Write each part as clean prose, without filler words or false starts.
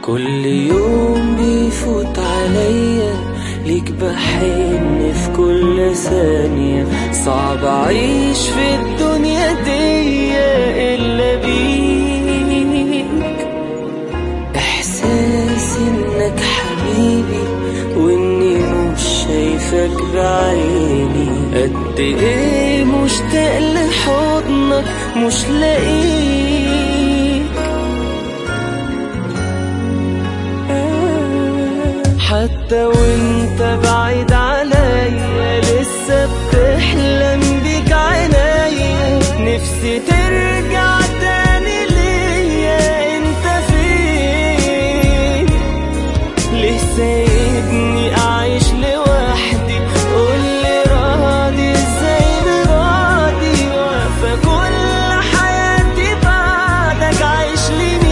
كل يوم بيفوت عليا ليك بحن في كل ثانية. صعب أعيش في الدنيا دي إلا بيك. إحساس إنك حبيبي وإني مش شايفك بعيني. قد إيه مشتاق لحضنك مش لاقيك. حتى وانت بعيد عليا لسه بتحلم بيك عينيا. نفسي ترجع تاني ليا. انت فين؟ ليه سايبني اعيش لوحدي؟ قولي راضي ازاي براضي؟ واقفة كل حياتي بعدك عايش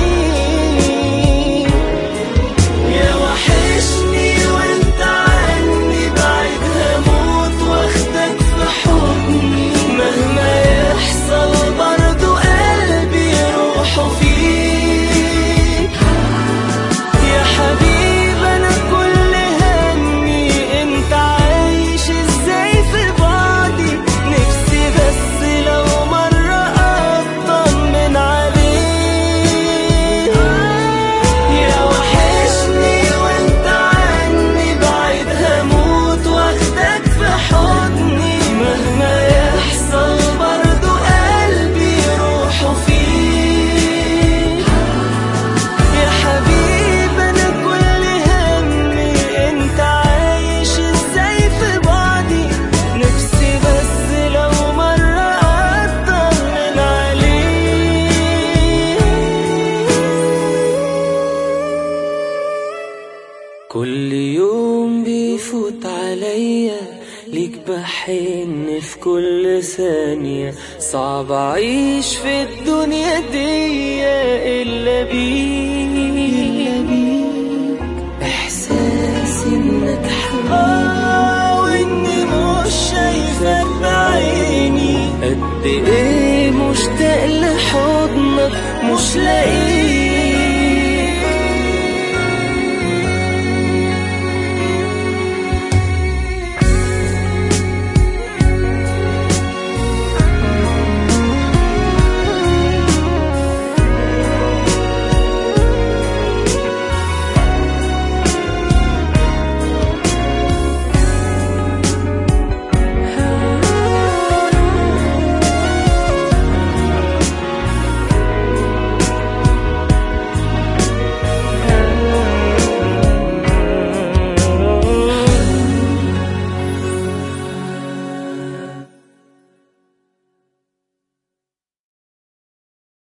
لمين؟ يا وحشني وانت عني بعيد هموت واخدك في حضني. مهما يحصل برضو قلبي روحه فيك. يا حبيب انا كل همي انت عايش ازاي في بعدي. نفسي بس لو مرة اطمن عليك. يا وحشني وانت عني بعيد هموت واخدك في حضني. مهما يحصل برضو قلبي روحه فيك. يا حبيب انا كل همي انت عايش ازاي في بعدي. نفسي بس لو مرة اطمن عليك. كل يوم بيفوت عليا ليك بحن في كل ثانية. صعب أعيش في الدنيا دي إلا بيك. إحساس إنك حبيبي وإني مش شايفك بعيني. قد إيه مشتاق لحضنك مش لاقيك.